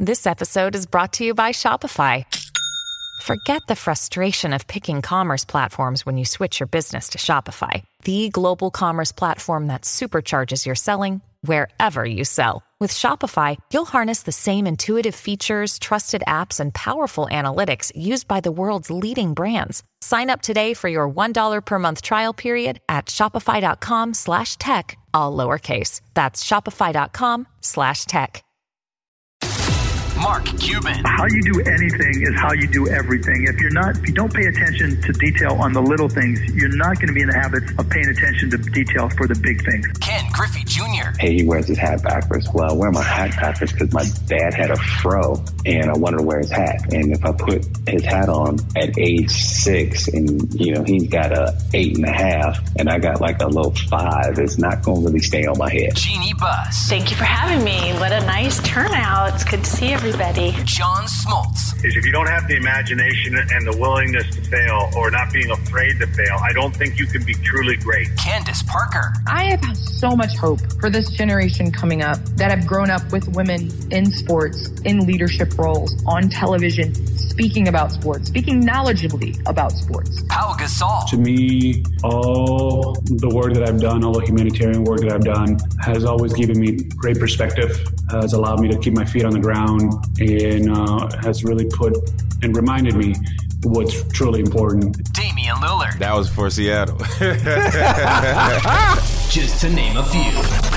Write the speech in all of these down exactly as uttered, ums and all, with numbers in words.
This episode is brought to you by Shopify. Forget the frustration of picking commerce platforms when you switch your business to Shopify, the global commerce platform that supercharges your selling wherever you sell. With Shopify, you'll harness the same intuitive features, trusted apps, and powerful analytics used by the world's leading brands. Sign up today for your one dollar per month trial period at shopify.com slash tech, all lowercase. That's shopify.com slash tech. Mark Cuban. How you do anything is how you do everything. If you're not, if you don't pay attention to detail on the little things, you're not going to be in the habit of paying attention to detail for the big things. Ken Griffey Junior Hey, he wears his hat backwards. Well, I wear my hat backwards because my dad had a fro and I wanted to wear his hat. And if I put his hat on at age six and, you know, he's got a eight and a half and I got like a low five, it's not going to really stay on my head. Jeannie Buss. Thank you for having me. What a nice turnout. It's good to see everybody. John Smoltz. Is if you don't have the imagination and the willingness to fail or not being afraid to fail, I don't think you can be truly great. Candace Parker. I have so much hope for this generation coming up that have grown up with women in sports, in leadership roles, on television, speaking about sports, speaking knowledgeably about sports. Pau Gasol. To me, all the work that I've done, all the humanitarian work that I've done has always given me great perspective, has allowed me to keep my feet on the ground, and uh, has really put and reminded me what's truly important. Damian Lillard. That was for Seattle. Just to name a few.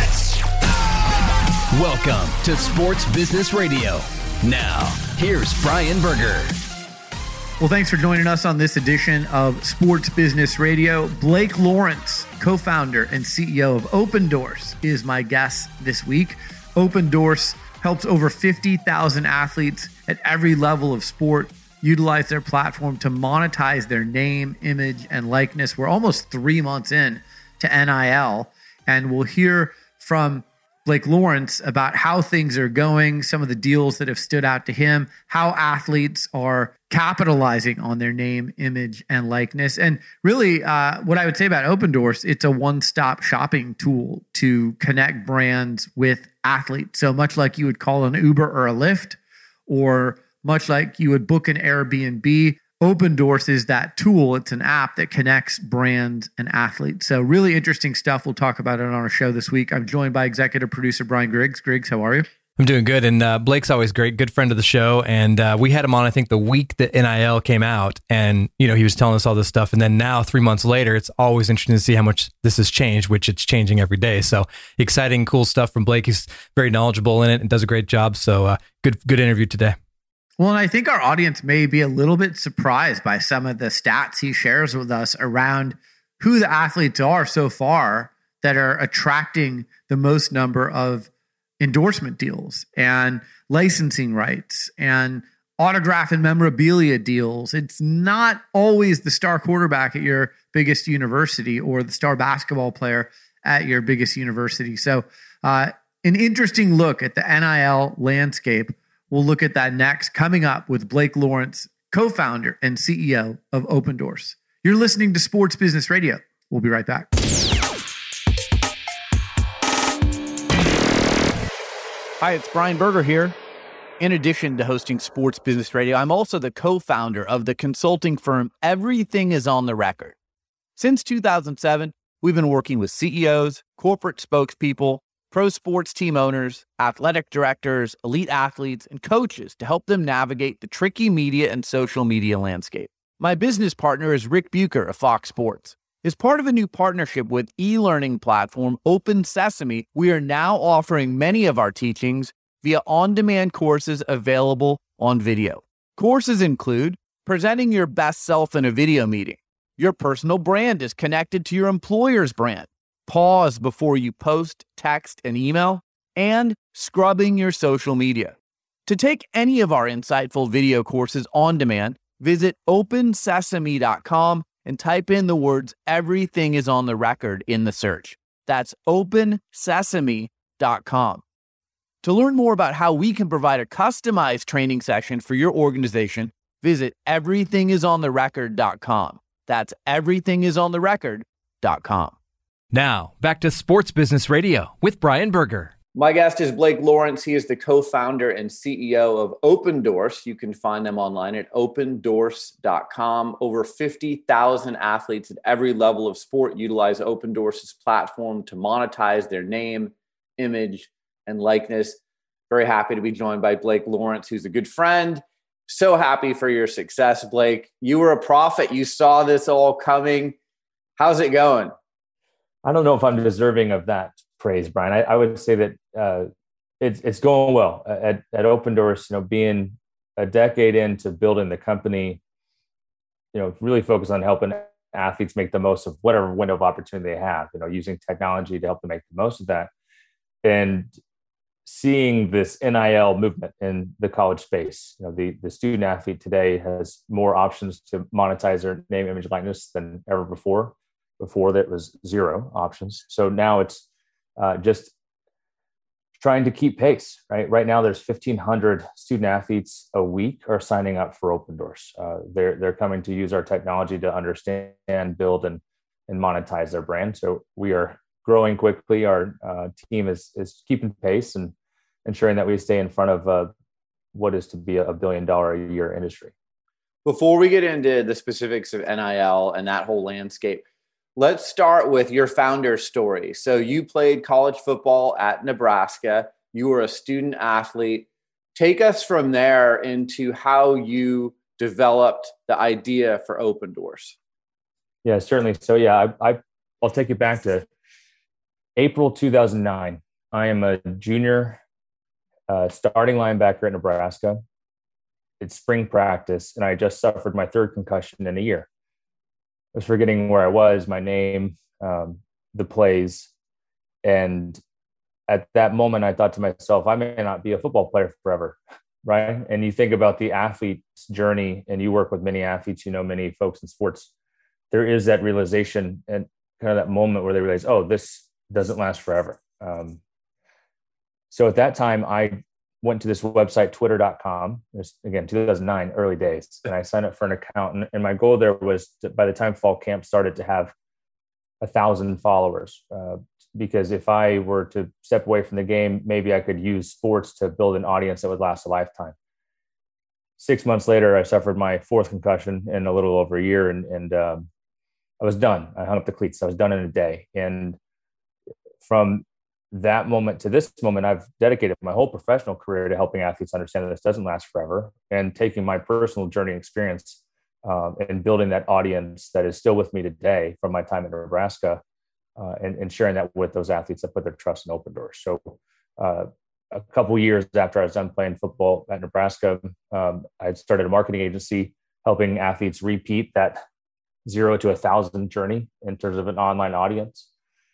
Welcome to Sports Business Radio. Now, here's Brian Berger. Well, thanks for joining us on this edition of Sports Business Radio. Blake Lawrence, co-founder and C E O of Opendorse, is my guest this week. Opendorse helps over fifty thousand athletes at every level of sport utilize their platform to monetize their name, image, and likeness. We're almost three months in to N I L, and we'll hear from Blake Lawrence about how things are going, some of the deals that have stood out to him, how athletes are capitalizing on their name, image, and likeness. And really, uh, what I would say about Opendorse, it's a one-stop shopping tool to connect brands with athletes. So much like you would call an Uber or a Lyft, or much like you would book an Airbnb, Opendorse is that tool. It's an app that connects brands and athletes. So really interesting stuff. We'll talk about it on our show this week. I'm joined by executive producer Brian Griggs. Griggs, how are you? I'm doing good. And uh, Blake's always great, good friend of the show. And uh, we had him on, I think, the week that N I L came out. And, you know, he was telling us all this stuff. And then now, three months later, it's always interesting to see how much this has changed, which it's changing every day. So exciting, cool stuff from Blake. He's very knowledgeable in it and does a great job. So uh, good, good interview today. Well, and I think our audience may be a little bit surprised by some of the stats he shares with us around who the athletes are so far that are attracting the most number of endorsement deals and licensing rights and autograph and memorabilia deals. It's not always the star quarterback at your biggest university or the star basketball player at your biggest university. So uh, an interesting look at the N I L landscape. We'll look at that next, coming up with Blake Lawrence, co-founder and C E O of Opendorse. You're listening to Sports Business Radio. We'll be right back. Hi, it's Brian Berger here. In addition to hosting Sports Business Radio, I'm also the co-founder of the consulting firm Everything is on the Record. Since two thousand seven, we've been working with C E Os, corporate spokespeople, pro sports team owners, athletic directors, elite athletes, and coaches to help them navigate the tricky media and social media landscape. My business partner is Rick Bucher of Fox Sports. As part of a new partnership with e-learning platform Open Sesame, we are now offering many of our teachings via on-demand courses available on video. Courses include presenting your best self in a video meeting, your personal brand is connected to your employer's brand, pause before you post, text, and email, and scrubbing your social media. To take any of our insightful video courses on demand, visit open sesame dot com and type in the words "Everything is on the Record" in the search. That's open sesame dot com. To learn more about how we can provide a customized training session for your organization, visit everything is on the record dot com. That's everything is on the record dot com. Now, back to Sports Business Radio with Brian Berger. My guest is Blake Lawrence. He is the co-founder and C E O of Opendorse. You can find them online at opendorse dot com. Over fifty thousand athletes at every level of sport utilize Opendorse's platform to monetize their name, image, and likeness. Very happy to be joined by Blake Lawrence, who's a good friend. So happy for your success, Blake. You were a prophet. You saw this all coming. How's it going? I don't know if I'm deserving of that praise, Brian. I, I would say that uh, it's it's going well at at Opendorse. You know, being a decade into building the company, you know, really focus on helping athletes make the most of whatever window of opportunity they have. You know, using technology to help them make the most of that, and seeing this N I L movement in the college space. You know, the the student athlete today has more options to monetize their name, image, likeness than ever before. Before that was zero options. So now it's uh, just trying to keep pace, right? Right now, there's fifteen hundred student athletes a week are signing up for Opendorse. Uh, they're they're coming to use our technology to understand, build, and and monetize their brand. So we are growing quickly. Our uh, team is is keeping pace and ensuring that we stay in front of uh, what is to be a billion dollar a year industry. Before we get into the specifics of N I L and that whole landscape, let's start with your founder story. So you played college football at Nebraska. You were a student athlete. Take us from there into how you developed the idea for Opendorse. Yeah, certainly. So yeah, I, I, I'll take you back to April two thousand nine. I am a junior uh, starting linebacker at Nebraska. It's spring practice, and I just suffered my third concussion in a year. I was forgetting where I was, my name, um, the plays. And at that moment, I thought to myself, I may not be a football player forever, right? And you think about the athlete's journey, and you work with many athletes, you know, many folks in sports. There is that realization and kind of that moment where they realize, oh, this doesn't last forever. Um, so at that time, I went to this website, twitter dot com. It was, again, two thousand nine, early days. And I signed up for an account. And, and my goal there was to, by the time fall camp started, to have a thousand followers. Uh, because if I were to step away from the game, maybe I could use sports to build an audience that would last a lifetime. Six months later, I suffered my fourth concussion in a little over a year. And, and um, I was done. I hung up the cleats. I was done in a day. And from that moment to this moment, I've dedicated my whole professional career to helping athletes understand that this doesn't last forever, and taking my personal journey and experience um, and building that audience that is still with me today from my time in Nebraska, uh, and, and sharing that with those athletes that put their trust in Opendorse. So uh, a couple years after I was done playing football at Nebraska, um, I started a marketing agency helping athletes repeat that zero to a thousand journey in terms of an online audience.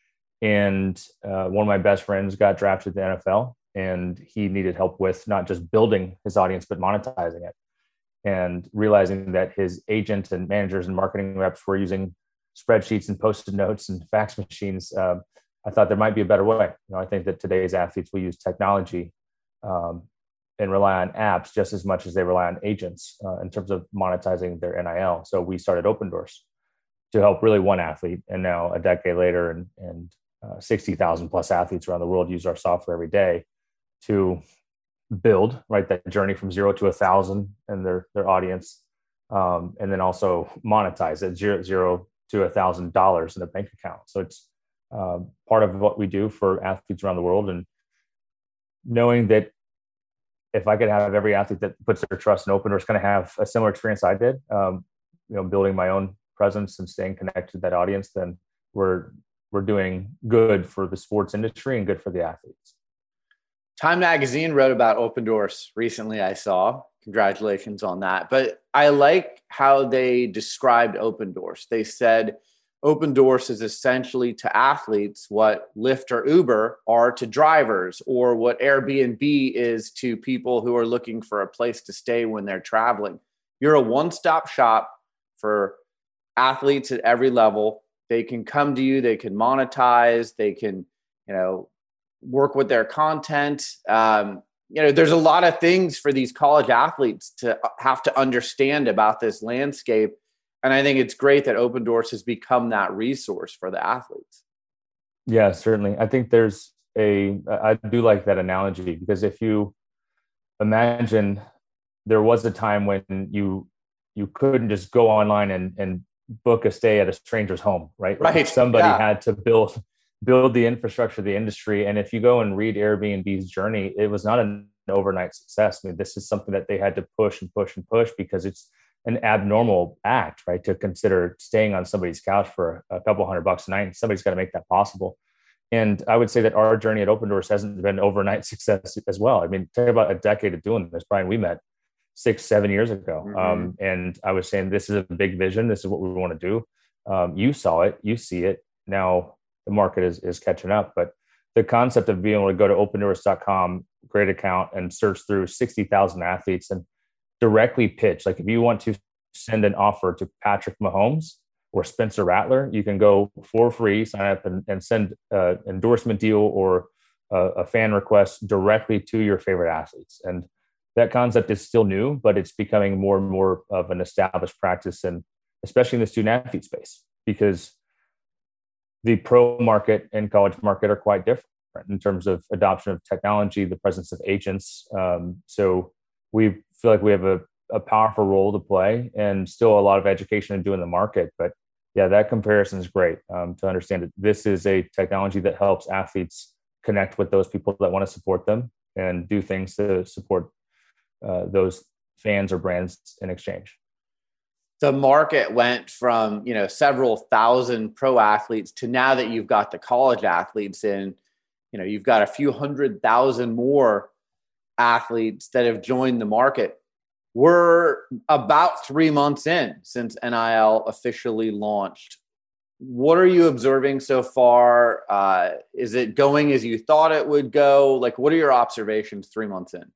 And uh, one of my best friends got drafted to the N F L, and he needed help with not just building his audience, but monetizing it. And realizing that his agent and managers and marketing reps were using spreadsheets and Post-it notes and fax machines, uh, I thought there might be a better way. You know, I think that today's athletes will use technology um, and rely on apps just as much as they rely on agents uh, in terms of monetizing their N I L. So we started Opendorse to help really one athlete. And now a decade later, and, and Uh, sixty thousand plus athletes around the world use our software every day to build, right, that journey from zero to a thousand and their their audience, um, and then also monetize at zero, zero to a thousand dollars in a bank account. So it's uh, part of what we do for athletes around the world, and knowing that if I could have every athlete that puts their trust in Opendorse kind of have a similar experience I did, um, you know, building my own presence and staying connected to that audience, then we're we're doing good for the sports industry and good for the athletes. Time Magazine wrote about Opendorse recently, I saw. Congratulations on that. But I like how they described Opendorse. They said Opendorse is essentially to athletes what Lyft or Uber are to drivers, or what Airbnb is to people who are looking for a place to stay when they're traveling. You're a one-stop shop for athletes at every level. They can come to you, they can monetize, they can, you know, work with their content. Um, you know, there's a lot of things for these college athletes to have to understand about this landscape. And I think it's great that Opendorse has become that resource for the athletes. Yeah, certainly. I think there's a, I do like that analogy, because if you imagine there was a time when you, you couldn't just go online and, and book a stay at a stranger's home, right? Right. Somebody yeah. had to build, build the infrastructure of the industry. And if you go and read Airbnb's journey, it was not an overnight success. I mean, this is something that they had to push and push and push, because it's an abnormal act, right? To consider staying on somebody's couch for a couple hundred bucks a night. Somebody's got to make that possible. And I would say that our journey at Opendorse hasn't been overnight success as well. I mean, talk about a decade of doing this, Brian. We met six, seven years ago. Mm-hmm. Um, and I was saying, this is a big vision. This is what we want to do. Um, you saw it, you see it. Now the market is, is catching up. But the concept of being able to go to opendorse dot com, create an account, and search through sixty thousand athletes and directly pitch. Like if you want to send an offer to Patrick Mahomes or Spencer Rattler, you can go for free, sign up and, and send an endorsement deal or a, a fan request directly to your favorite athletes. And that concept is still new, but it's becoming more and more of an established practice, and especially in the student athlete space, because the pro market and college market are quite different in terms of adoption of technology, the presence of agents. Um, so we feel like we have a, a powerful role to play, and still a lot of education to do in the market. But yeah, that comparison is great um, to understand that this is a technology that helps athletes connect with those people that want to support them and do things to support uh, those fans or brands in exchange. The market went from, you know, several thousand pro athletes to now that you've got the college athletes in, you know, you've got a few hundred thousand more athletes that have joined the market. We're about three months in since N I L officially launched. What are you observing so far? Uh, is it going as you thought it would go? Like, what are your observations three months in?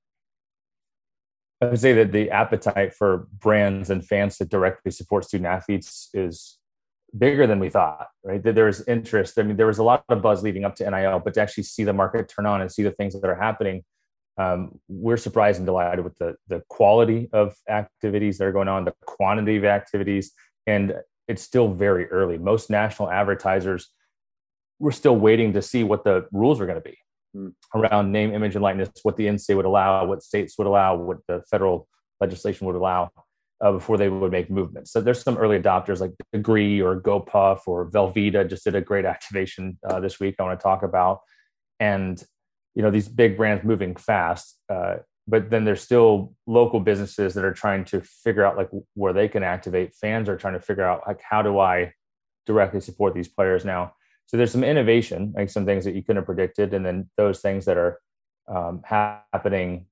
I would say that the appetite for brands and fans to directly support student athletes is bigger than we thought, right? That there's interest. I mean, there was a lot of buzz leading up to N I L, but to actually see the market turn on and see the things that are happening, um, we're surprised and delighted with the, the quality of activities that are going on, the quantity of activities, and it's still very early. Most national advertisers, we're still waiting to see what the rules are going to be around name, image, and likeness, what the N C A A would allow, what states would allow, what the federal legislation would allow uh, before they would make movements. So there's some early adopters like Degree or GoPuff or Velveeta just did a great activation uh, this week I want to talk about. And, you know, these big brands moving fast, uh, but then there's still local businesses that are trying to figure out like where they can activate. Fans are trying to figure out like, how do I directly support these players now? So there's some innovation, like some things that you couldn't have predicted. And then those things that are um, happening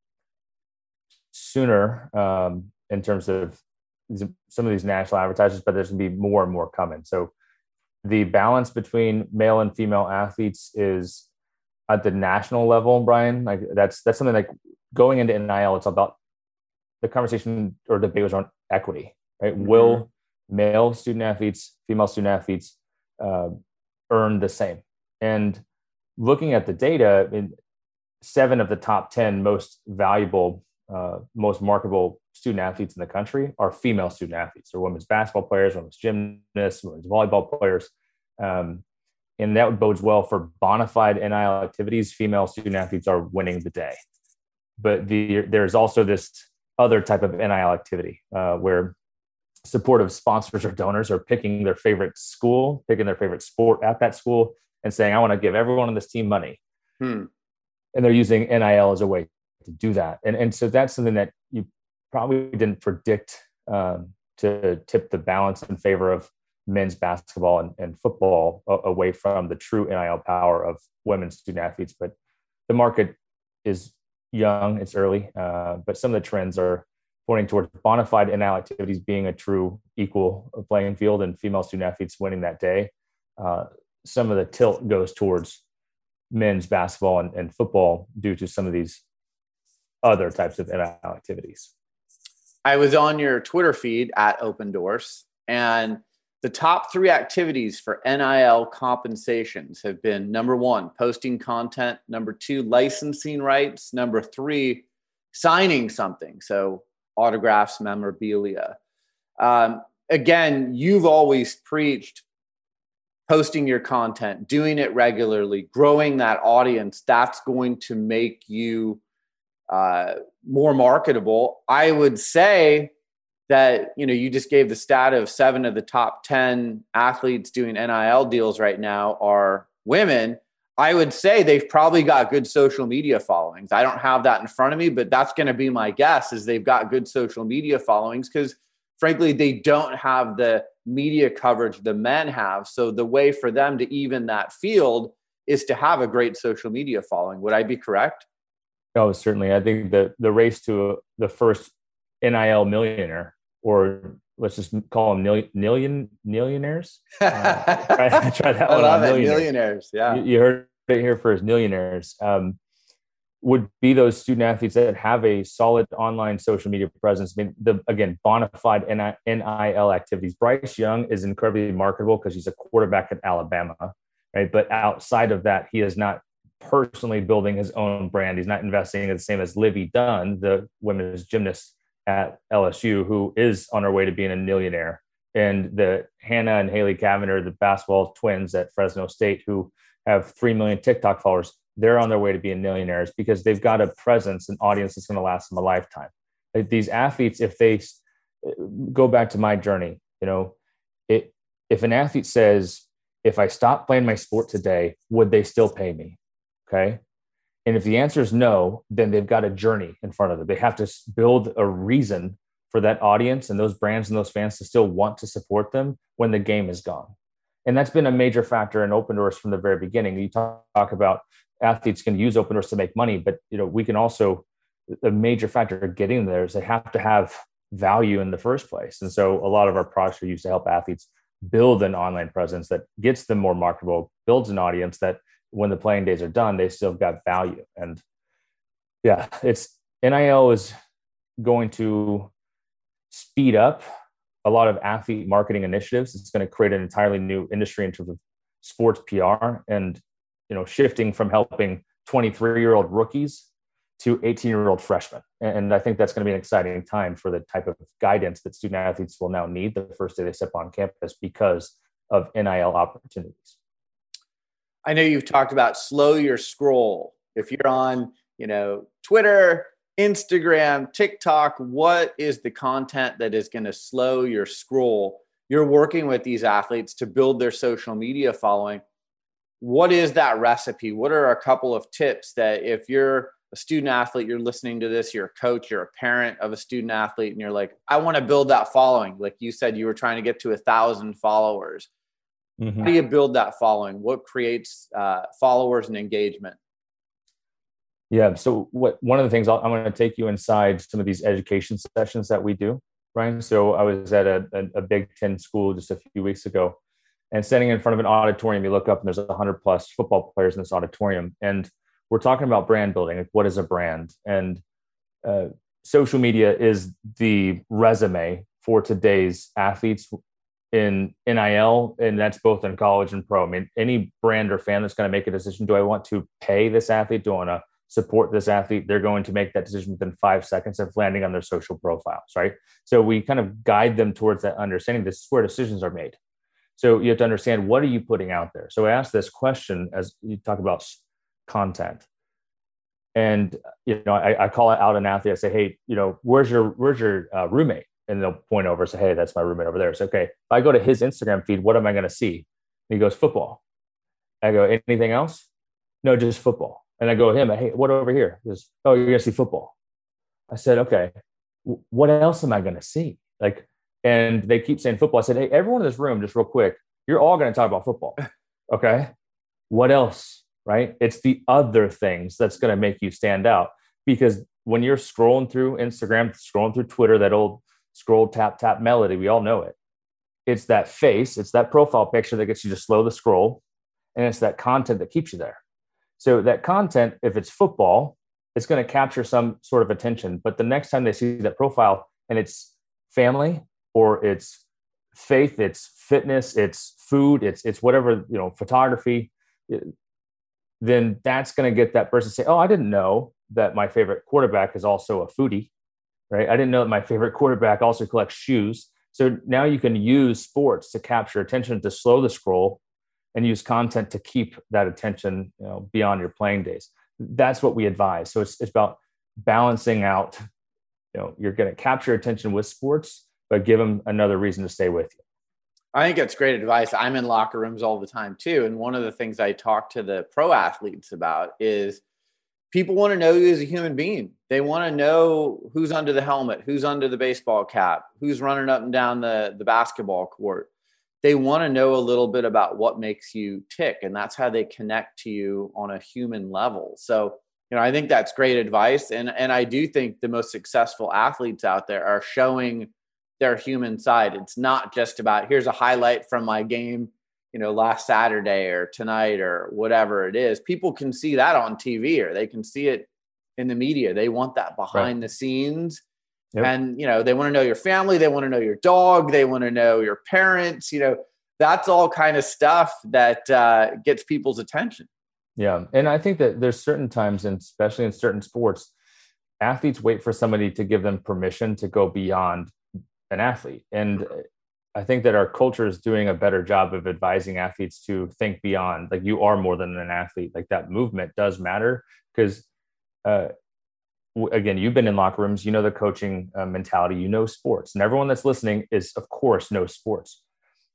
sooner um, in terms of some of these national advertisers, but there's gonna be more and more coming. So the balance between male and female athletes is at the national level, Brian, like that's, that's something like going into N I L, it's about the conversation or debate was on equity, right? Mm-hmm. Will male student athletes, female student athletes, uh, earn the same? And looking at the data, in seven of the top ten most valuable, uh, most marketable student athletes in the country are female student athletes. They're women's basketball players, women's gymnasts, women's volleyball players. Um, and that bodes well for bona fide N I L activities. Female student athletes are winning the day. But the, there's also this other type of N I L activity uh, where supportive sponsors or donors are picking their favorite school, picking their favorite sport at that school and saying, I want to give everyone on this team money. Hmm. And they're using N I L as a way to do that. And, and so that's something that you probably didn't predict um, to tip the balance in favor of men's basketball and, and football a, away from the true N I L power of women's student athletes. But the market is young, it's early, uh, but some of the trends are pointing towards bona fide N I L activities being a true equal playing field and female student athletes winning that day. Uh, some of the tilt goes towards men's basketball and, and football due to some of these other types of N I L activities. I was on your Twitter feed at Opendorse, and the top three activities for N I L compensations have been number one, posting content, number two, licensing rights, number three, signing something. So autographs, memorabilia. Um, again, you've always preached posting your content, doing it regularly, growing that audience, that's going to make you uh, more marketable. I would say that, you know, you just gave the stat of seven of the top ten athletes doing N I L deals right now are women. I would say they've probably got good social media followings. I don't have that in front of me, but that's going to be my guess, is they've got good social media followings because frankly, they don't have the media coverage the men have. So the way for them to even that field is to have a great social media following. Would I be correct? Oh, certainly. I think the the race to the first N I L millionaire, or let's just call them million, million millionaires. Uh, try, try that I one love on it. millionaires. Millionaires. Yeah. You, you heard it here first, millionaires. Um, would be those student athletes that have a solid online social media presence. I mean, the, again, bona fide N I L activities. Bryce Young is incredibly marketable because he's a quarterback at Alabama, right? But outside of that, he is not personally building his own brand. He's not investing the same as Livy Dunn, the women's gymnast at L S U, who is on her way to being a millionaire. And the Hannah and Haley Cavender, the basketball twins at Fresno State, who have three million TikTok followers, they're on their way to being millionaires because they've got a presence, an audience that's going to last them a lifetime. Like these athletes, if they go back to my journey, you know, it, if an athlete says, if I stop playing my sport today, would they still pay me? Okay. And if the answer is no, then they've got a journey in front of them. They have to build a reason for that audience and those brands and those fans to still want to support them when the game is gone. And that's been a major factor in Open Doors from the very beginning. You talk, talk about athletes can use Open Doors to make money, but you know, we can also, a major factor of getting there is they have to have value in the first place. And so a lot of our products are used to help athletes build an online presence that gets them more marketable, builds an audience that when the playing days are done, they still got value. And yeah, it's N I L is going to speed up a lot of athlete marketing initiatives. It's going to create an entirely new industry in terms of sports P R and, you know, shifting from helping twenty-three year old rookies to eighteen year old freshmen. And I think that's going to be an exciting time for the type of guidance that student athletes will now need the first day they step on campus because of N I L opportunities. I know you've talked about slow your scroll. If you're on, you know, Twitter, Instagram, TikTok, what is the content that is going to slow your scroll? You're working with these athletes to build their social media following. What is that recipe? What are a couple of tips that if you're a student athlete, you're listening to this, you're a coach, you're a parent of a student athlete, and you're like, I want to build that following. Like you said, you were trying to get to a thousand followers. Mm-hmm. How do you build that following? What creates uh, followers and engagement? Yeah. So what, one of the things I'll, I'm going to take you inside some of these education sessions that we do, Ryan. So I was at a, a, a Big Ten school just a few weeks ago and standing in front of an auditorium, you look up and there's a hundred plus football players in this auditorium. And we're talking about brand building. Like what is a brand? And uh, social media is the resume for today's athletes in N I L, and that's both in college and pro. I mean, any brand or fan that's going to make a decision, do I want to pay this athlete? Do I want to support this athlete? They're going to make that decision within five seconds of landing on their social profiles, right? So we kind of guide them towards that understanding. This is where decisions are made. So you have to understand, what are you putting out there? So I asked this question as you talk about content. And, you know, I, I call out an athlete. I say, hey, you know, where's your, where's your uh, roommate? And they'll point over and say, hey, that's my roommate over there. So, okay, if I go to his Instagram feed, what am I going to see? And he goes, football. I go, anything else? No, just football. And I go to him, hey, what over here? He goes, oh, you're going to see football. I said, okay, w- what else am I going to see? Like, and they keep saying football. I said, hey, everyone in this room, just real quick, you're all going to talk about football. Okay. What else? Right? It's the other things that's going to make you stand out, because when you're scrolling through Instagram, scrolling through Twitter, that old scroll, tap, tap melody, we all know it. It's that face, it's that profile picture that gets you to slow the scroll. And it's that content that keeps you there. So that content, if it's football, it's going to capture some sort of attention. But the next time they see that profile and it's family or it's faith, it's fitness, it's food, it's, it's whatever, you know, photography, then that's going to get that person to say, oh, I didn't know that my favorite quarterback is also a foodie, right? I didn't know that my favorite quarterback also collects shoes. So now you can use sports to capture attention, to slow the scroll, and use content to keep that attention, you know, beyond your playing days. That's what we advise. So it's, it's about balancing out, you know, you're going to capture attention with sports, but give them another reason to stay with you. I think that's great advice. I'm in locker rooms all the time too. And one of the things I talk to the pro athletes about is people want to know you as a human being. They want to know who's under the helmet, who's under the baseball cap, who's running up and down the, the basketball court. They want to know a little bit about what makes you tick. And that's how they connect to you on a human level. So, you know, I think that's great advice. And, and I do think the most successful athletes out there are showing their human side. It's not just about, here's a highlight from my game, you know, last Saturday or tonight or whatever it is. People can see that on T V, or they can see it in the media. They want that behind right. the scenes. Yep. And, you know, they want to know your family. They want to know your dog. They want to know your parents. You know, that's all kind of stuff that uh, gets people's attention. Yeah. And I think that there's certain times, and especially in certain sports, athletes wait for somebody to give them permission to go beyond an athlete. And I think that our culture is doing a better job of advising athletes to think beyond, like, you are more than an athlete. Like, that movement does matter because, uh, w- again, you've been in locker rooms, you know, the coaching uh, mentality, you know, sports, and everyone that's listening is, of course, knows sports.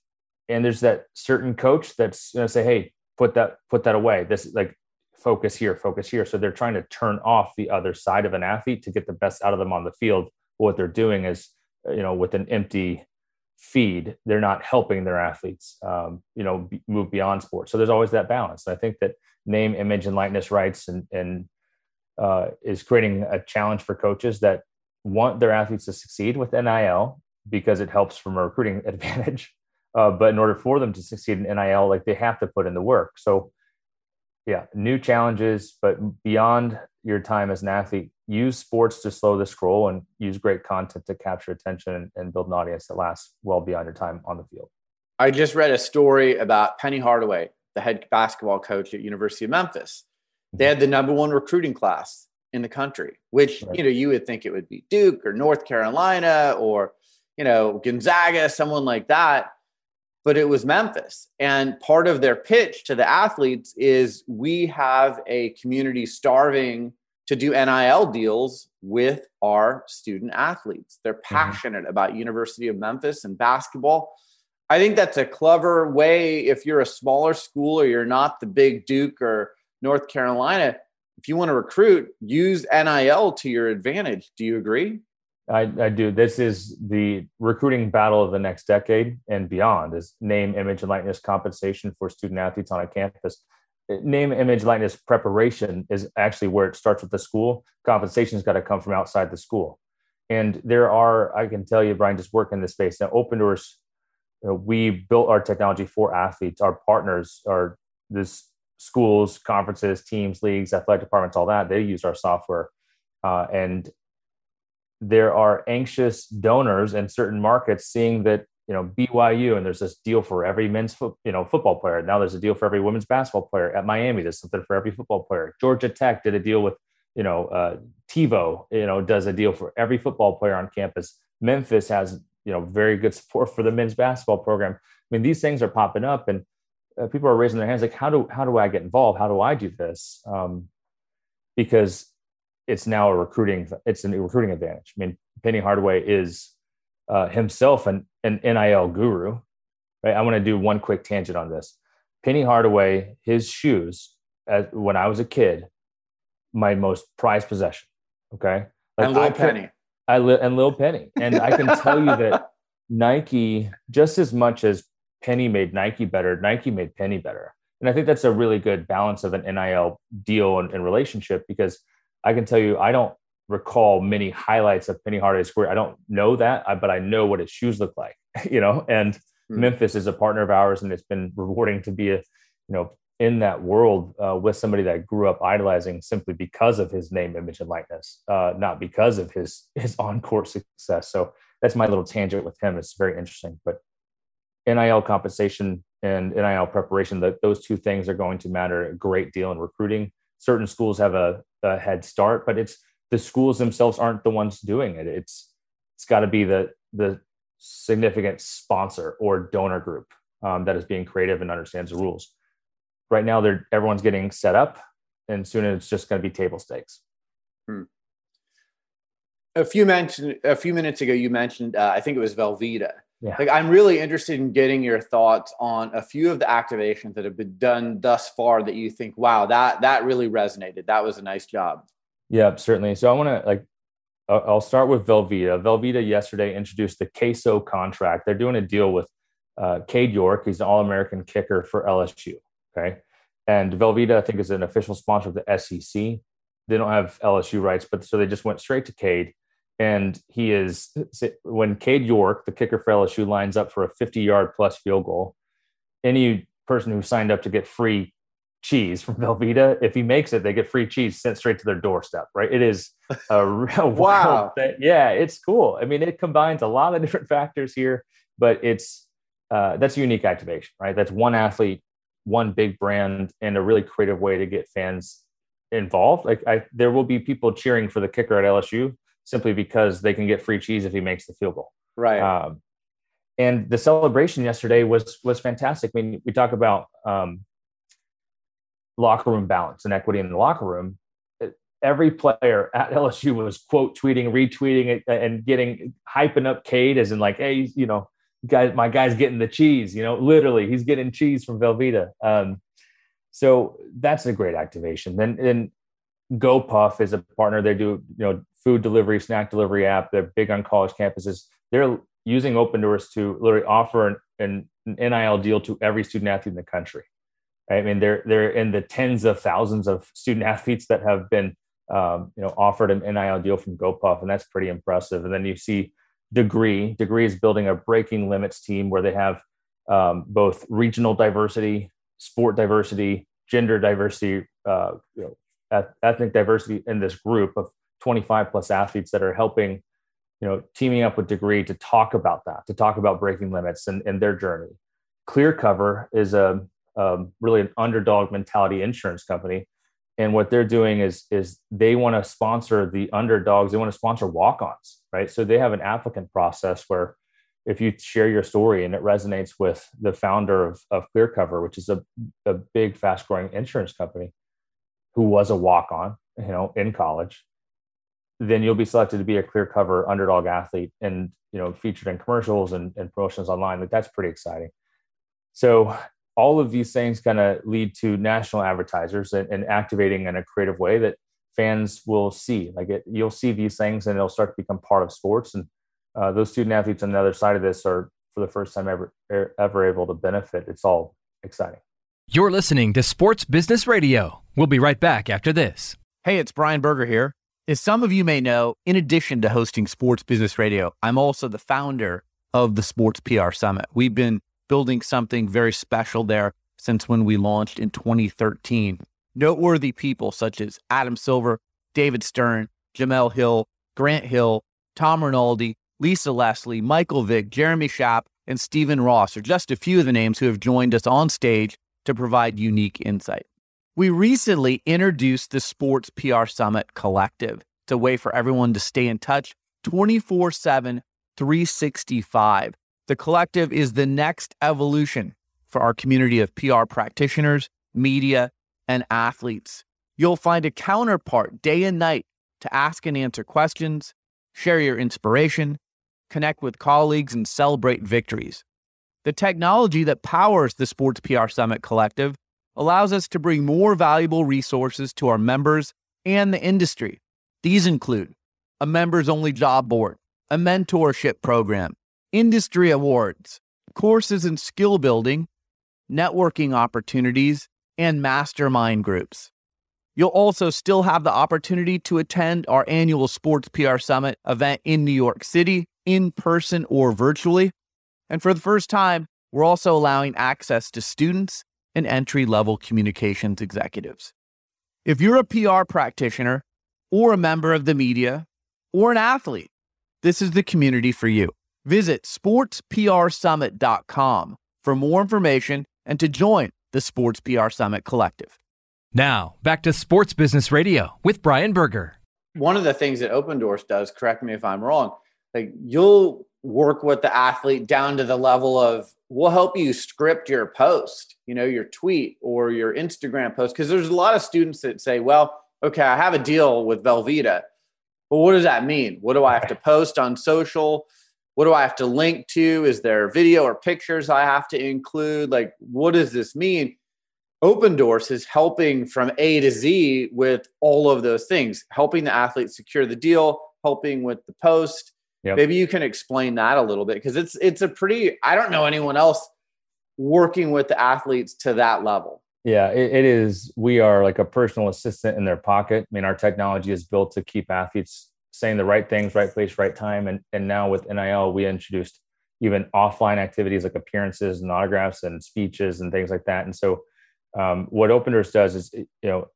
And there's that certain coach that's going to say, hey, put that, put that away. This, like, focus here, focus here. So they're trying to turn off the other side of an athlete to get the best out of them on the field. What they're doing is, you know, with an empty feed, they're not helping their athletes, um, you know, b- move beyond sports. So there's always that balance. And I think that name, image, and likeness rights and, and uh, is creating a challenge for coaches that want their athletes to succeed with N I L because it helps from a recruiting advantage. Uh, but in order for them to succeed in N I L, like, they have to put in the work. So yeah, new challenges, but beyond your time as an athlete, use sports to slow the scroll and use great content to capture attention and, and build an audience that lasts well beyond your time on the field. I just read a story about Penny Hardaway, the head basketball coach at University of Memphis. They had the number one recruiting class in the country, which, right. you know, you would think it would be Duke or North Carolina or, you know, Gonzaga, someone like that. But it was Memphis. And part of their pitch to the athletes is, we have a community starving to do N I L deals with our student athletes. They're passionate mm-hmm. about University of Memphis and basketball. I think that's a clever way. If you're a smaller school or you're not the big Duke or North Carolina, if you want to recruit, use N I L to your advantage. Do you agree? I, I do. This is the recruiting battle of the next decade and beyond, is name, image, and likeness compensation for student athletes on a campus. Name, image, likeness preparation is actually where it starts with the school. Compensation has got to come from outside the school. And there are, I can tell you, Brian, just work in this space. Now, Open Doors, you know, we built our technology for athletes. Our partners are this schools, conferences, teams, leagues, athletic departments, all that. They use our software. Uh, and there are anxious donors in certain markets seeing that, you know, B Y U, and there's this deal for every men's fo- you know, football player. Now there's a deal for every women's basketball player. At Miami, there's something for every football player. Georgia Tech did a deal with, you know, uh, TiVo, you know, does a deal for every football player on campus. Memphis has, you know, very good support for the men's basketball program. I mean, these things are popping up, and uh, people are raising their hands like, how do, how do I get involved? How do I do this? Um, because it's now a recruiting, it's a recruiting advantage. I mean, Penny Hardaway is uh, himself an, an N I L guru, right? I want to do one quick tangent on this. Penny Hardaway, his shoes, as, when I was a kid, my most prized possession. Okay. Like, and Lil Penny. I li- and Lil Penny. And I can tell you that Nike, just as much as Penny made Nike better, Nike made Penny better. And I think that's a really good balance of an N I L deal and, and relationship, because I can tell you, I don't recall many highlights of Penny Hardaway's career. I don't know that, but I know what his shoes look like, you know, and mm. Memphis is a partner of ours, and it's been rewarding to be a, you know, in that world uh, with somebody that I grew up idolizing simply because of his name, image, and likeness, uh, not because of his, his on-court success. So that's my little tangent with him. It's very interesting, but N I L compensation and N I L preparation, that those two things are going to matter a great deal in recruiting. Certain schools have a, a head start, but it's the schools themselves aren't the ones doing it. It's it's got to be the the significant sponsor or donor group um, that is being creative and understands the rules. Right now, they're everyone's getting set up, and soon it's just going to be table stakes. Hmm. A few mentioned a few minutes ago, you mentioned uh, I think it was Velveeta. Yeah. Like, I'm really interested in getting your thoughts on a few of the activations that have been done thus far that you think, wow, that that really resonated. That was a nice job. Yeah, certainly. So I want to like, I'll start with Velveeta. Velveeta yesterday introduced the Queso contract. They're doing a deal with uh, Cade York. He's an All-American kicker for L S U. Okay. And Velveeta, I think, is an official sponsor of the S E C. They don't have L S U rights, but so they just went straight to Cade. And he is, when Cade York, the kicker for L S U, lines up for a fifty-yard plus field goal, any person who signed up to get free cheese from Velveeta, if he makes it, they get free cheese sent straight to their doorstep, right? It is a real wow. thing. Yeah, it's cool. I mean, it combines a lot of different factors here, but it's uh, that's a unique activation, right? That's one athlete, one big brand, and a really creative way to get fans involved. Like, I, there will be people cheering for the kicker at L S U simply because they can get free cheese if he makes the field goal. Right. Um, and the celebration yesterday was, was fantastic. I mean, we talk about um, locker room balance and equity in the locker room. Every player at L S U was quote tweeting, retweeting, and getting hyping up Cade as in like, hey, you know, guys, my guy's getting the cheese, you know, literally he's getting cheese from Velveeta. Um, so that's a great activation. Then, then GoPuff is a partner. They do, you know, food delivery, snack delivery app. They're big on college campuses. They're using Open Doors to literally offer an, an, an N I L deal to every student athlete in the country. Right? I mean, they're they're in the tens of thousands of student athletes that have been, um, you know, offered an N I L deal from GoPuff, and that's pretty impressive. And then you see Degree. Degree is building a breaking limits team where they have um, both regional diversity, sport diversity, gender diversity, uh, you know, ethnic diversity in this group of twenty-five plus athletes that are helping, you know, teaming up with Degree to talk about that, to talk about breaking limits and, and their journey. ClearCover is a um, really an underdog mentality insurance company. And what they're doing is, is they want to sponsor the underdogs. They want to sponsor walk-ons, right? So they have an applicant process where if you share your story and it resonates with the founder of, of ClearCover, which is a, a big, fast-growing insurance company, who was a walk-on, you know, in college, then you'll be selected to be a ClearCover underdog athlete and, you know, featured in commercials and, and promotions online. Like, that's pretty exciting. So all of these things kind of lead to national advertisers and, and activating in a creative way that fans will see. Like, it, you'll see these things and it'll start to become part of sports. And uh, those student athletes on the other side of this are, for the first time ever, ever able to benefit. It's all exciting. You're listening to Sports Business Radio. We'll be right back after this. Hey, it's Brian Berger here. As some of you may know, in addition to hosting Sports Business Radio, I'm also the founder of the Sports P R Summit. We've been building something very special there since when we launched in twenty thirteen. Noteworthy people such as Adam Silver, David Stern, Jamel Hill, Grant Hill, Tom Rinaldi, Lisa Leslie, Michael Vick, Jeremy Schaap, and Stephen Ross are just a few of the names who have joined us on stage to provide unique insight. We recently introduced the Sports P R Summit Collective. It's a way for everyone to stay in touch twenty-four seven, three sixty-five. The Collective is the next evolution for our community of P R practitioners, media, and athletes. You'll find a counterpart day and night to ask and answer questions, share your inspiration, connect with colleagues, and celebrate victories. The technology that powers the Sports P R Summit Collective allows us to bring more valuable resources to our members and the industry. These include a members-only job board, a mentorship program, industry awards, courses in skill building, networking opportunities, and mastermind groups. You'll also still have the opportunity to attend our annual Sports P R Summit event in New York City, in person or virtually. And for the first time, we're also allowing access to students and entry-level communications executives. If you're a P R practitioner or a member of the media or an athlete, this is the community for you. Visit sports p r summit dot com for more information and to join the Sports P R Summit Collective. Now, back to Sports Business Radio with Brian Berger. One of the things that Open Doors does, correct me if I'm wrong, like you'll work with the athlete down to the level of, we'll help you script your post, you know, your tweet or your Instagram post. Because there's a lot of students that say, well, okay, I have a deal with Velveeta, but what does that mean? What do I have to post on social? What do I have to link to? Is there video or pictures I have to include? Like, what does this mean? Opendorse is helping from A to Z with all of those things, helping the athlete secure the deal, helping with the post. Yep. Maybe you can explain that a little bit, because it's it's a pretty, I don't know anyone else working with the athletes to that level. Yeah, it, it is. We are like a personal assistant in their pocket. I mean, our technology is built to keep athletes saying the right things, right place, right time. And, and now with N I L, we introduced even offline activities like appearances and autographs and speeches and things like that. And so um, what Opendorse does is, you know,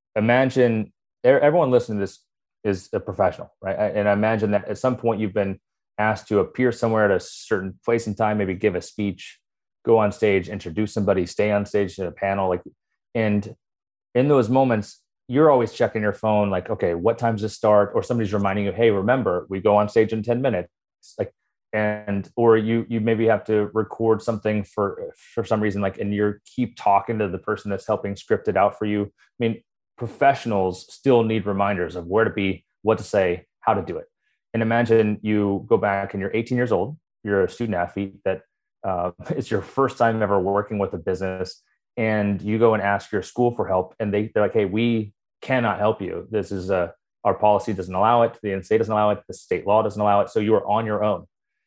imagine everyone listening to this is a professional, right? And I imagine that at some point you've been asked to appear somewhere at a certain place and time, maybe give a speech, go on stage, introduce somebody, stay on stage in a panel. Like, and in those moments, you're always checking your phone, like, okay, what time does this start? Or somebody's reminding you, hey, remember, we go on stage in ten minutes. Like, and, or you, you maybe have to record something for, for some reason, like, and you keep talking to the person that's helping script it out for you. I mean, professionals still need reminders of where to be, what to say, how to do it. And imagine you go back and you're eighteen years old, you're a student athlete that uh, it's your first time ever working with a business, and you go and ask your school for help, and they, they're like, hey, we cannot help you. This is a, our policy doesn't allow it. The N C double A doesn't allow it. The state law doesn't allow it. So you are on your own.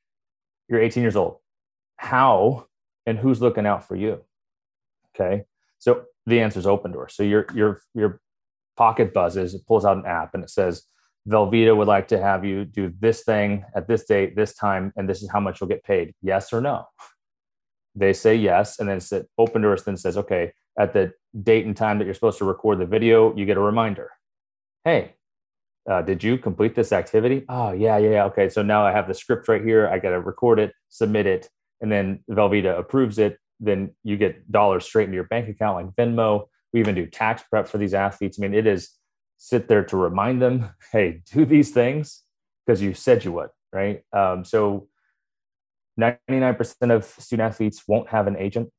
You're eighteen years old. How and who's looking out for you? Okay. So the answer is Opendorse. So your, your, your pocket buzzes, it pulls out an app and it says, Velveeta would like to have you do this thing at this date, this time, and this is how much you'll get paid. Yes or no? They say yes. And then it's Opendorse then says, okay, at the date and time that you're supposed to record the video, you get a reminder. Hey, uh, did you complete this activity? Oh, yeah, yeah, yeah. Okay, so now I have the script right here. I got to record it, submit it, and then Velveeta approves it. Then you get dollars straight into your bank account like Venmo. We even do tax prep for these athletes. I mean, it is sit there to remind them, hey, do these things because you said you would, right? Um, so ninety-nine percent of student athletes won't have an agent,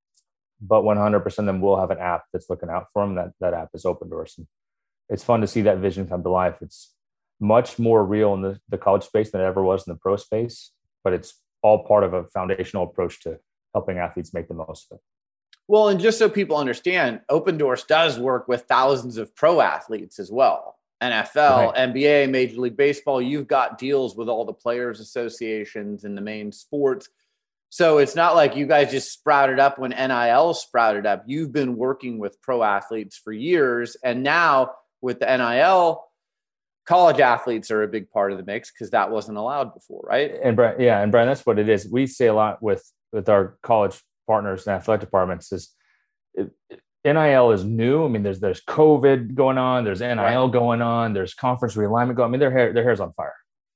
but one hundred percent of them will have an app that's looking out for them. That, that app is Opendorse. And it's fun to see that vision come to life. It's much more real in the, the college space than it ever was in the pro space, but it's all part of a foundational approach to helping athletes make the most of it. Well, and just so people understand, Opendorse does work with thousands of pro athletes as well. N F L, right. N B A, Major League Baseball, you've got deals with all the players associations and the main sports. So it's not like you guys just sprouted up when N I L sprouted up. You've been working with pro athletes for years. And now with the N I L, college athletes are a big part of the mix because that wasn't allowed before, right? And Brian, yeah, and Brian, that's what it is. We say a lot with, with our college partners and athletic departments is it, N I L is new. I mean, there's there's COVID going on, there's N I L right. going on, there's conference realignment going on. I mean, their hair, their hair's on fire.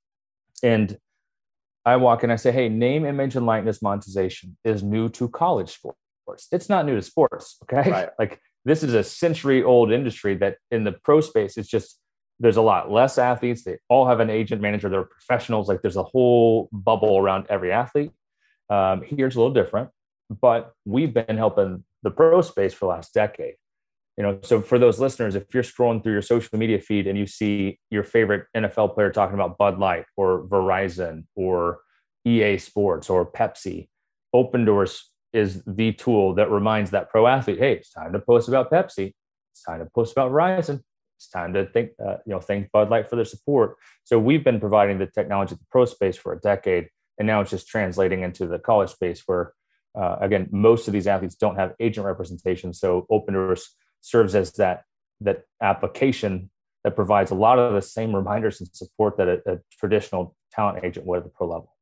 And I walk in, I say, hey, name, image, and likeness monetization is new to college sports. It's not new to sports, okay? Right. Like this is a century-old industry that in the pro space, it's just there's a lot less athletes. They all have an agent manager. They're professionals. Like there's a whole bubble around every athlete. Um, here's a little different. But we've been helping the pro space for the last decade. You know, so for those listeners, if you're scrolling through your social media feed and you see your favorite N F L player talking about Bud Light or Verizon or E A Sports or Pepsi, Opendorse is the tool that reminds that pro athlete, hey, it's time to post about Pepsi. It's time to post about Verizon. It's time to think, uh, you know, thank Bud Light for their support. So we've been providing the technology to the pro space for a decade, and now it's just translating into the college space where Uh, again, most of these athletes don't have agent representation. So Opendorse serves as that, that application that provides a lot of the same reminders and support that a, a traditional talent agent would at the pro level.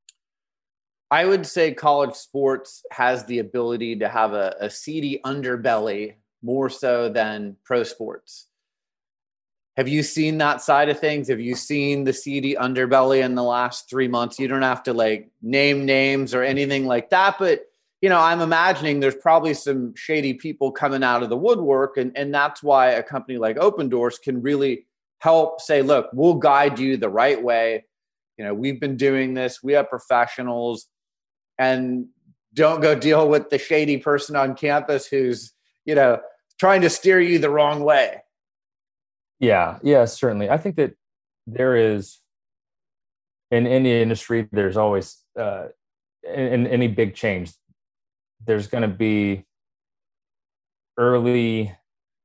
I would say college sports has the ability to have a, a seedy underbelly more so than pro sports. Have you seen that side of things? Have you seen the seedy underbelly in the last three months? You don't have to like name names or anything like that, but you know, I'm imagining there's probably some shady people coming out of the woodwork, and, and that's why a company like Opendorse can really help say, look, we'll guide you the right way. You You know, we've been doing this. We have professionals, and don't go deal with the shady person on campus who's, you know, trying to steer you the wrong way. Yeah, yeah, certainly. I think that there is, in any industry, there's always, uh, in, in any big change, there's going to be early,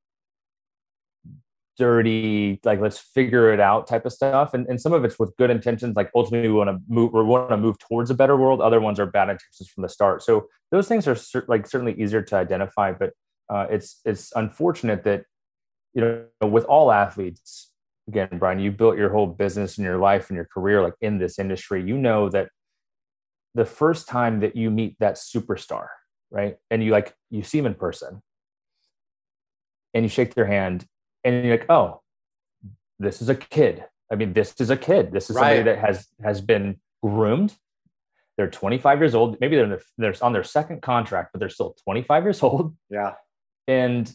dirty, like, let's figure it out type of stuff. And, and some of it's with good intentions. Like, ultimately we want to move, we want to move towards a better world. Other ones are bad intentions from the start. So those things are cer- like certainly easier to identify, but uh, it's, it's unfortunate that, you know, with all athletes, again, Brian, you built your whole business and your life and your career, like, in this industry. You know that the first time that you meet that superstar, right, and you like, you see him in person and you shake their hand and you're like, oh, this is a kid. I mean, this is a kid. This is Right. somebody that has, has been groomed. They're twenty-five years old. Maybe they're, they're on their second contract, but they're still twenty-five years old. Yeah. And,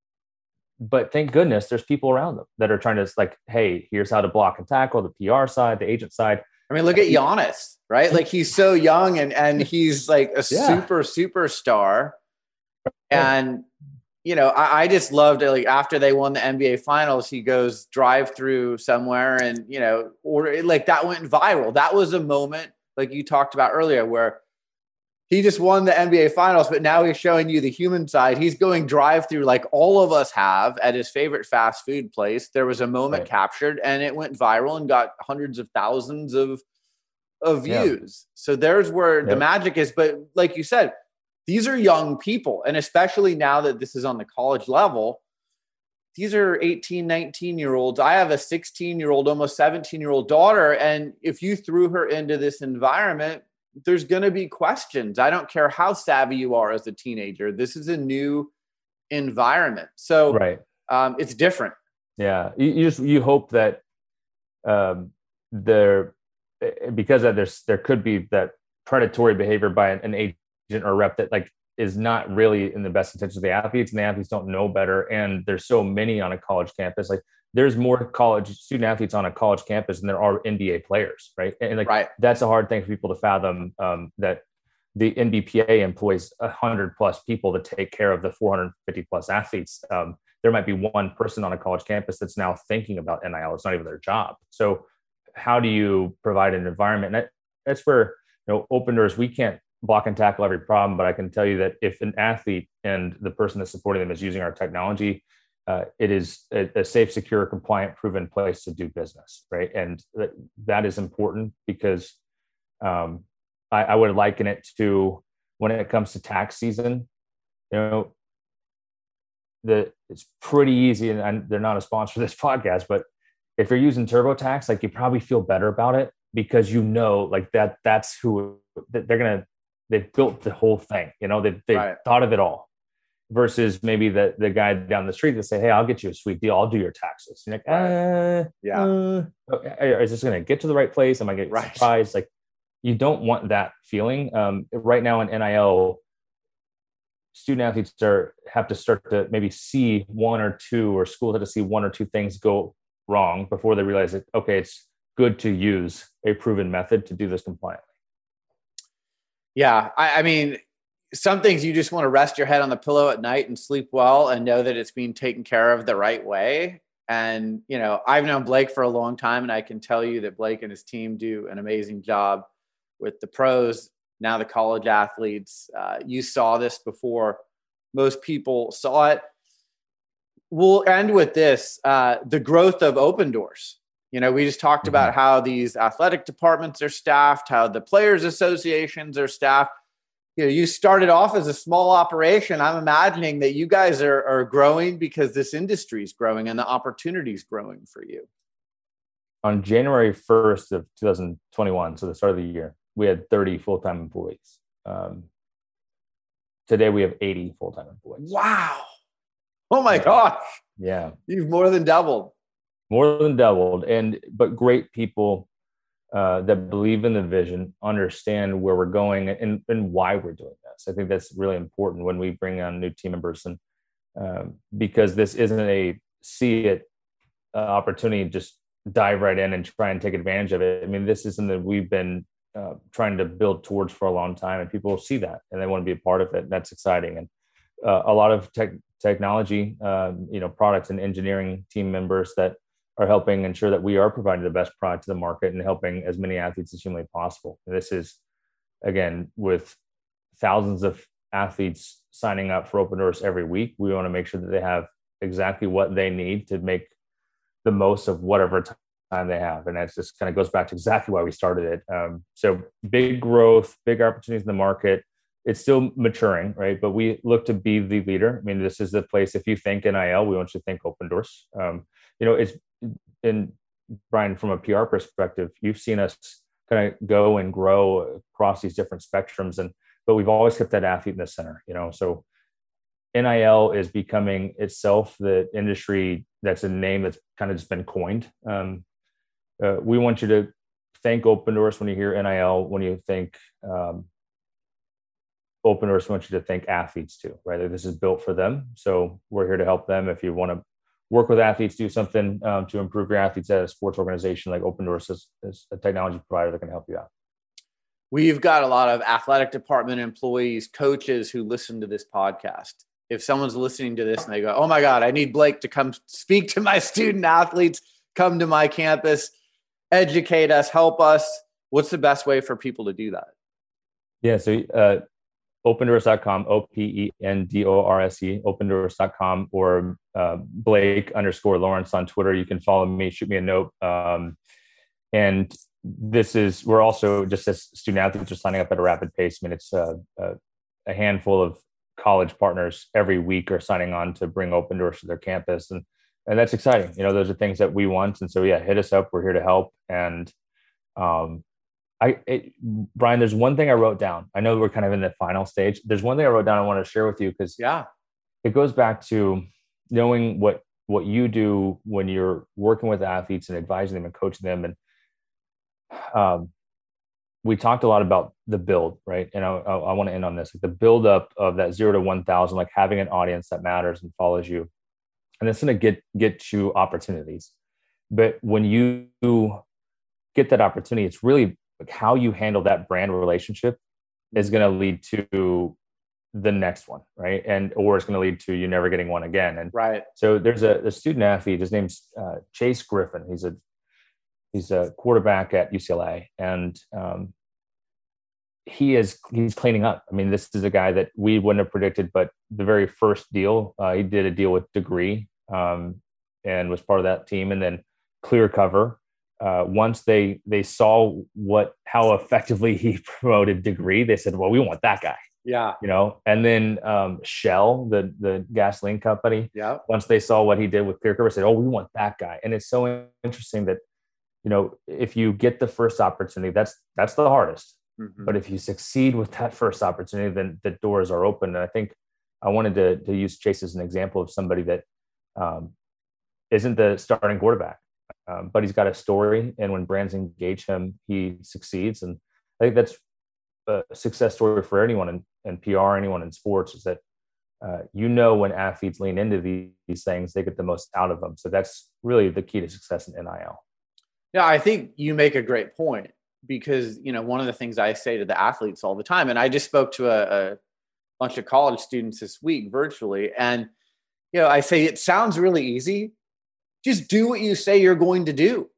but thank goodness there's people around them that are trying to, like, hey, here's how to block and tackle, the P R side, the agent side. I mean, look at Giannis, right? Like, he's so young and, and he's like a Yeah. super, superstar. And, you know, I, I just loved it. Like, after they won the N B A finals, he goes drive through somewhere and, you know, or like that went viral. That was a moment, like you talked about earlier, where he just won the N B A finals, but now he's showing you the human side. He's going drive through like all of us have at his favorite fast food place. There was a moment Right. captured and it went viral and got hundreds of thousands of, of Yeah. views. So there's where the Yep. magic is. But like you said, these are young people. And especially now that this is on the college level, these are eighteen, nineteen year olds. I have a sixteen year old, almost seventeen year old daughter. And if you threw her into this environment, there's going to be questions. I don't care how savvy you are as a teenager. This is a new environment. So Right. um, it's different. Yeah. You, you just, you hope that um, there, because of there's, there could be that predatory behavior by an, an agent or rep that, like, is not really in the best intentions of the athletes, and the athletes don't know better. And there's so many on a college campus. Like, there's more college student athletes on a college campus than there are N B A players. Right. And, like, Right. that's a hard thing for people to fathom, um, that the N B P A employs a hundred plus people to take care of the four hundred fifty plus athletes. Um, there might be one person on a college campus that's now thinking about N I L. It's not even their job. So how do you provide an environment? And that, that's where, you know, Open Doors, we can't block and tackle every problem, but I can tell you that if an athlete and the person that's supporting them is using our technology, uh, it is a, a safe, secure, compliant, proven place to do business, right? And that, that is important because um, I, I would liken it to when it comes to tax season. You know, the it's pretty easy, and, and they're not a sponsor for this podcast, but if you're using TurboTax, like, you probably feel better about it because you know, like, that that's who that they're gonna they've built the whole thing. You know, they they Right. thought of it all. Versus maybe the the guy down the street that say, "Hey, I'll get you a sweet deal. I'll do your taxes." You're like, uh, Yeah. uh, okay, is this going to get to the right place? Am I getting Right. surprised? Like, you don't want that feeling. Um, right now in N I L, student athletes are have to start to maybe see one or two, or schools have to see one or two things go wrong before they realize that, okay, it's good to use a proven method to do this compliantly. Yeah. I, I mean, some things you just want to rest your head on the pillow at night and sleep well and know that it's being taken care of the right way. And, you know, I've known Blake for a long time, and I can tell you that Blake and his team do an amazing job with the pros, now the college athletes. Uh, you saw this before most people saw it. We'll end with this, uh, the growth of Open Doors. You know, we just talked Mm-hmm. about how these athletic departments are staffed, how the players associations are staffed. You know, you started off as a small operation. I'm imagining that you guys are, are growing because this industry is growing and the opportunity is growing for you. On January first of two thousand twenty-one, so the start of the year, we had thirty full-time employees. Um, today we have eighty full-time employees. Wow. Oh my gosh. Yeah. You've more than doubled. More than doubled. And, but great people uh, that believe in the vision, understand where we're going and, and why we're doing this. I think that's really important when we bring on new team members, and um, because this isn't a see it uh, opportunity just dive right in and try and take advantage of it. I mean, this is something that we've been uh, trying to build towards for a long time, and people see that and they want to be a part of it. That's exciting. And uh, a lot of tech, technology, uh, you know, products and engineering team members that are helping ensure that we are providing the best product to the market and helping as many athletes as humanly possible. And this is, again, with thousands of athletes signing up for Opendorse every week, we want to make sure that they have exactly what they need to make the most of whatever time they have. And that just kind of goes back to exactly why we started it. Um, so big growth, big opportunities in the market. It's still maturing, right? But we look to be the leader. I mean, this is the place, if you think N I L, we want you to think Opendorse. Um, you know, it's, and Brian, from a P R perspective, you've seen us kind of go and grow across these different spectrums, and but we've always kept that athlete in the center, you know. So N I L is becoming itself the industry. That's a name that's kind of just been coined. Um, uh, we want you to think Opendorse when you hear N I L. When you think um, Opendorse, we want you to think athletes too, right? This is built for them, so we're here to help them. If you want to work with athletes, do something um, to improve your athletes at a sports organization like Opendorse is, is a technology provider that can help you out. We've got a lot of athletic department employees, coaches who listen to this podcast. If someone's listening to this and they go, oh my God, I need Blake to come speak to my student athletes, come to my campus, educate us, help us, what's the best way for people to do that? Yeah, so uh, Opendorse dot com, O P E N D O R S E, Opendorse dot com, or uh, Blake underscore Lawrence on Twitter. You can follow me, shoot me a note. Um, and this is, we're also, just as student athletes are signing up at a rapid pace. I mean, it's uh, uh, a handful of college partners every week are signing on to bring Opendorse to their campus. And, and that's exciting. You know, those are things that we want. And so, yeah, hit us up. We're here to help. And um, I, it, Brian, there's one thing I wrote down. I know we're kind of in the final stage. There's one thing I wrote down I want to share with you, because yeah, it goes back to knowing what, what you do when you're working with athletes and advising them and coaching them. And um, we talked a lot about the build, right? And I, I, I want to end on this, like the build up of that zero to one thousand, like having an audience that matters and follows you. And it's going to get, get you opportunities. But when you get that opportunity, it's really like how you handle that brand relationship is going to lead to the next one, right? And or it's going to lead to you never getting one again. And right. So there's a, a student athlete. His name's uh, Chase Griffin. He's a he's a quarterback at U C L A, and um, he is he's cleaning up. I mean, this is a guy that we wouldn't have predicted, but the very first deal, uh, he did a deal with Degree um, and was part of that team, and then Clear Cover. Uh, once they they saw what how effectively he promoted Degree, they said, "Well, we want that guy." Yeah, you know. And then um, Shell, the the gasoline company, yeah. Once they saw what he did with Clear Cover, said, "Oh, we want that guy." And it's so interesting that, you know, if you get the first opportunity, that's that's the hardest. Mm-hmm. But if you succeed with that first opportunity, then the doors are open. And I think I wanted to to use Chase as an example of somebody that um, isn't the starting quarterback. Um, but he's got a story, and when brands engage him, he succeeds. And I think that's a success story for anyone in, in P R, anyone in sports, is that, uh, you know, when athletes lean into these, these things, they get the most out of them. So that's really the key to success in N I L. Yeah, I think you make a great point, because, you know, one of the things I say to the athletes all the time, and I just spoke to a, a bunch of college students this week virtually, and, you know, I say, it sounds really easy. Just do what you say you're going to do.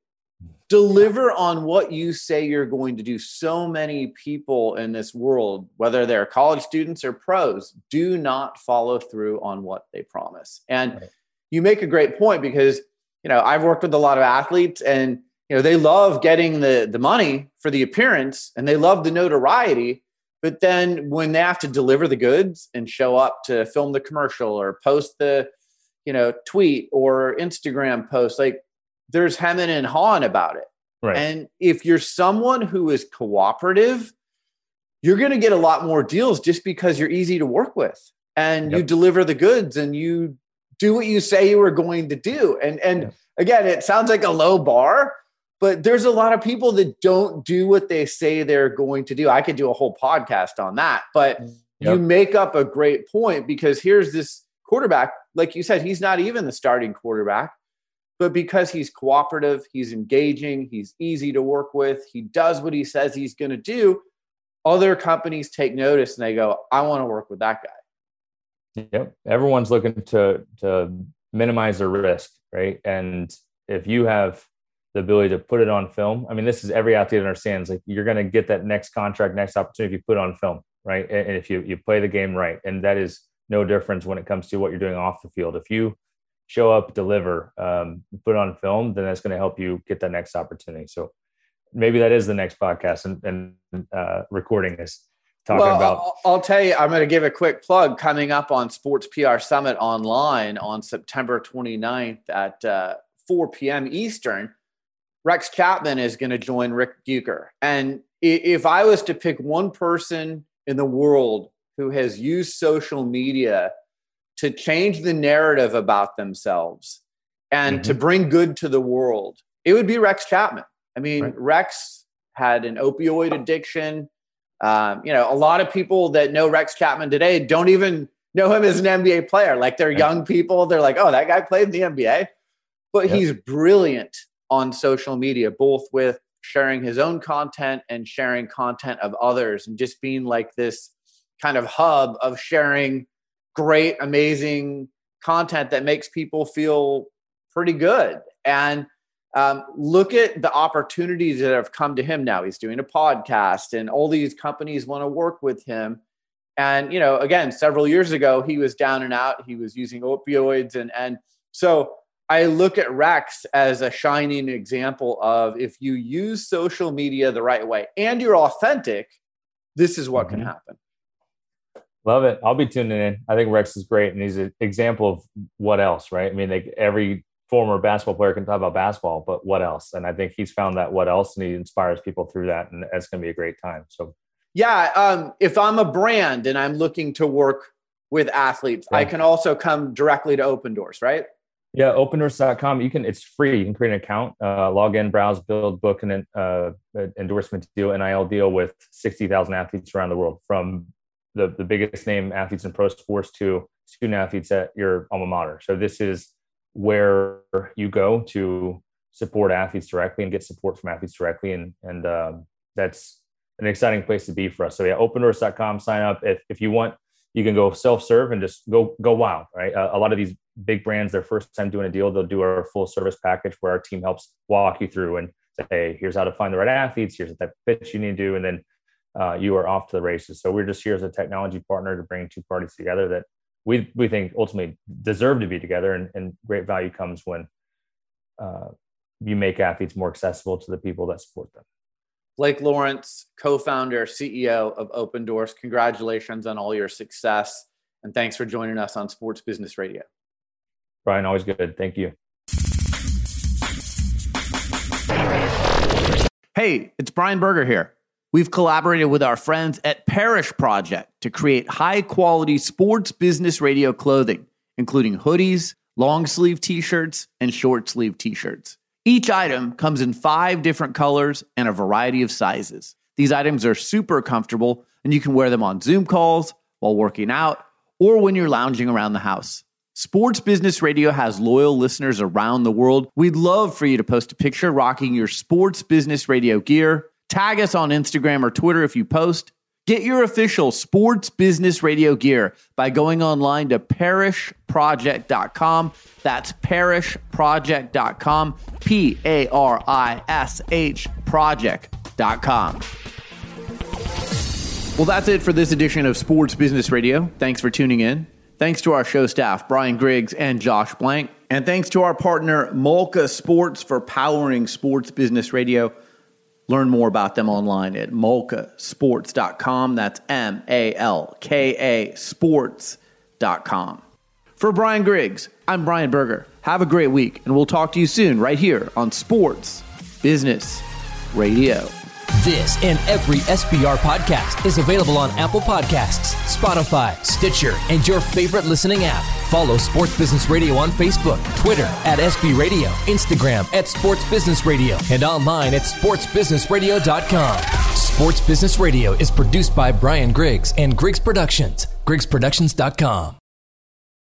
Deliver on what you say you're going to do. So many people in this world, whether they're college students or pros, do not follow through on what they promise. And right. You make a great point, because, you know, I've worked with a lot of athletes, and, you know, they love getting the, the money for the appearance, and they love the notoriety. But then when they have to deliver the goods and show up to film the commercial or post the, you know, tweet or Instagram post, like, there's hemming and hawing about it. Right. And if you're someone who is cooperative, you're going to get a lot more deals just because you're easy to work with, and yep. you deliver the goods and you do what you say you were going to do. And, and yes. again, it sounds like a low bar, but there's a lot of people that don't do what they say they're going to do. I could do a whole podcast on that, but yep. you make up a great point, because here's this quarterback, like you said, he's not even the starting quarterback, but because he's cooperative, he's engaging, he's easy to work with, he does what he says he's going to do, other companies take notice and they go, I want to work with that guy. Yep. Everyone's looking to to minimize their risk, right? And if you have the ability to put it on film, I mean, this is every athlete understands, like you're going to get that next contract, next opportunity if you put it on film, right? And if you you play the game right. And that is no difference when it comes to what you're doing off the field. If you show up, deliver, um, put it on film, then that's going to help you get that next opportunity. So maybe that is the next podcast and, and uh, recording is talking well, about. I'll, I'll tell you, I'm going to give a quick plug coming up on Sports P R Summit online on September twenty-ninth at uh, four p.m. Eastern. Rex Chapman is going to join Rick Bucher. And if I was to pick one person in the world who has used social media to change the narrative about themselves and mm-hmm. to bring good to the world, it would be Rex Chapman. I mean, right. Rex had an opioid addiction. Um, you know, a lot of people that know Rex Chapman today don't even know him as an N B A player. Like they're right. young people. They're like, oh, that guy played in the N B A. But yep. he's brilliant on social media, both with sharing his own content and sharing content of others and just being like this kind of hub of sharing great, amazing content that makes people feel pretty good. And um, look at the opportunities that have come to him now. He's doing a podcast and all these companies want to work with him. And, you know, again, several years ago, he was down and out. He was using opioids. And, and so I look at Rex as a shining example of if you use social media the right way and you're authentic, this is what mm-hmm. can happen. Love it. I'll be tuning in. I think Rex is great. And he's an example of what else, right? I mean, like every former basketball player can talk about basketball, but what else? And I think he's found that what else, and he inspires people through that. And it's going to be a great time. So, yeah, um, if I'm a brand and I'm looking to work with athletes, yeah. I can also come directly to Open Doors, right? Yeah, open doors dot com. You can, it's free. You can create an account, uh, log in, browse, build, book an uh, endorsement deal, N I L deal with sixty thousand athletes around the world, from the, the biggest name athletes in pro sports to student athletes at your alma mater. So this is where you go to support athletes directly and get support from athletes directly. And, and um, that's an exciting place to be for us. So yeah, open doors dot com, sign up. If, if you want, you can go self-serve and just go, go wild, right? Uh, a lot of these big brands, their first time doing a deal, they'll do our full service package where our team helps walk you through and say, hey, here's how to find the right athletes. Here's the type of pitch you need to do. And then uh, you are off to the races. So we're just here as a technology partner to bring two parties together that we we think ultimately deserve to be together. And, and great value comes when uh, you make athletes more accessible to the people that support them. Blake Lawrence, co-founder, C E O of Open Doors. Congratulations on all your success. And thanks for joining us on Sports Business Radio. Brian, always good. Thank you. Hey, it's Brian Berger here. We've collaborated with our friends at Parrish Project to create high-quality sports business radio clothing, including hoodies, long-sleeve t-shirts, and short-sleeve t-shirts. Each item comes in five different colors and a variety of sizes. These items are super comfortable, and you can wear them on Zoom calls, while working out, or when you're lounging around the house. Sports Business Radio has loyal listeners around the world. We'd love for you to post a picture rocking your Sports Business Radio gear. Tag us on Instagram or Twitter if you post. Get your official Sports Business Radio gear by going online to parrish project dot com. That's parrish project dot com. P A R I S H project dot com. Well, that's it for this edition of Sports Business Radio. Thanks for tuning in. Thanks to our show staff, Brian Griggs and Josh Blank. And thanks to our partner, Malka Sports, for powering Sports Business Radio. Learn more about them online at malka sports dot com. That's M A L K A sports dot com. For Brian Griggs, I'm Brian Berger. Have a great week, and we'll talk to you soon right here on Sports Business Radio. This and every S B R podcast is available on Apple Podcasts, Spotify, Stitcher, and your favorite listening app. Follow Sports Business Radio on Facebook, Twitter at S B Radio, Instagram at Sports Business Radio, and online at sports business radio dot com. Sports Business Radio is produced by Brian Griggs and Griggs Productions, griggs productions dot com.